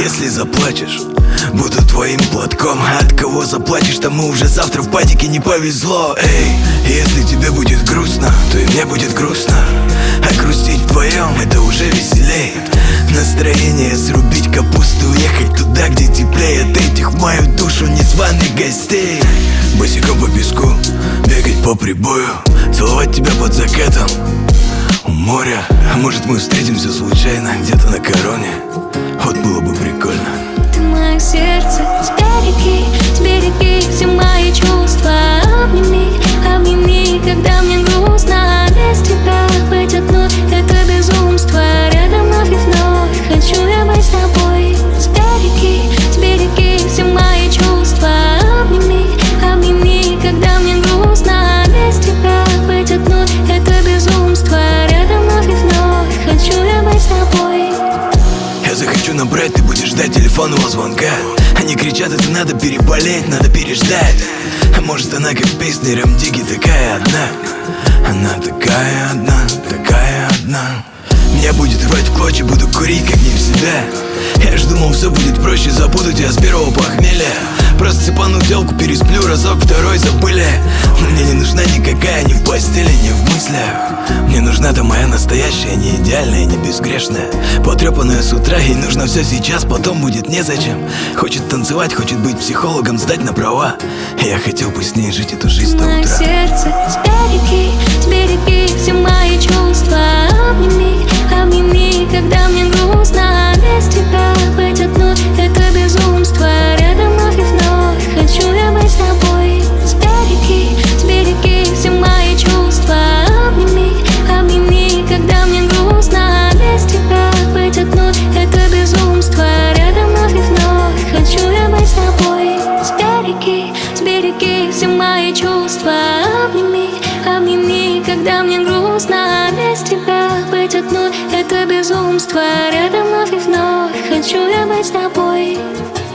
Если заплачешь, буду твоим платком. А от кого заплачешь, тому уже завтра в патике не повезло. Эй, если тебе будет грустно, то и мне будет грустно. А грустить вдвоем — это уже веселей. Настроение срубить капусту, уехать туда, где теплее от этих в мою душу незваных гостей. Босиком по песку, бегать по прибою, целовать тебя под закатом у моря. А может, мы встретимся случайно где-то на короне? Вот было бы прикольно. Ты мое сердце, сбереги все мои чувства. Обними, обними, когда мне грустно. Без тебя быть одной — это безумство. Рядом вновь и вновь хочу я быть с тобой. Сбереги все мои чувства. Обними, обними, когда мне грустно. Без тебя быть одной — это безумство. Рядом вновь и вновь хочу я быть с тобой. Я захочу набрать, ты будешь ждать телефонного звонка. Они кричат, это надо переболеть, надо переждать. А может, она как в песне Рем Дигги такая одна. Она такая одна, такая одна. Меня будет рвать в клочья, буду курить как не в себя. Я ж думал, все будет проще, забуду тебя с первого похмелья. Просто цепану телку, пересплю разок, второй забыли. Но мне не нужна никакая, ни в постели, ни в мыслях. Мне нужна-то моя настоящая, не идеальная, не безгрешная. Потрепанная с утра, ей нужно все сейчас, потом будет незачем. Хочет танцевать, хочет быть психологом, сдать на права. Я хотел бы с ней жить эту жизнь до Мое утра. сердце, сбереги все мои чувства. Обними, обними, когда мне грустно. Без тебя быть одной — это безумство. Рядом вновь и вновь хочу я быть с тобой. Сбереги все мои чувства. Обними, обними, когда мне грустно. Без тебя быть одной — это безумство. Рядом вновь и вновь хочу я быть с тобой. Сбереги все мои чувства. Обними, обними, когда мне грустно. Без тебя быть одной — это безумство. Рядом вновь и вновь хочу я быть с тобой.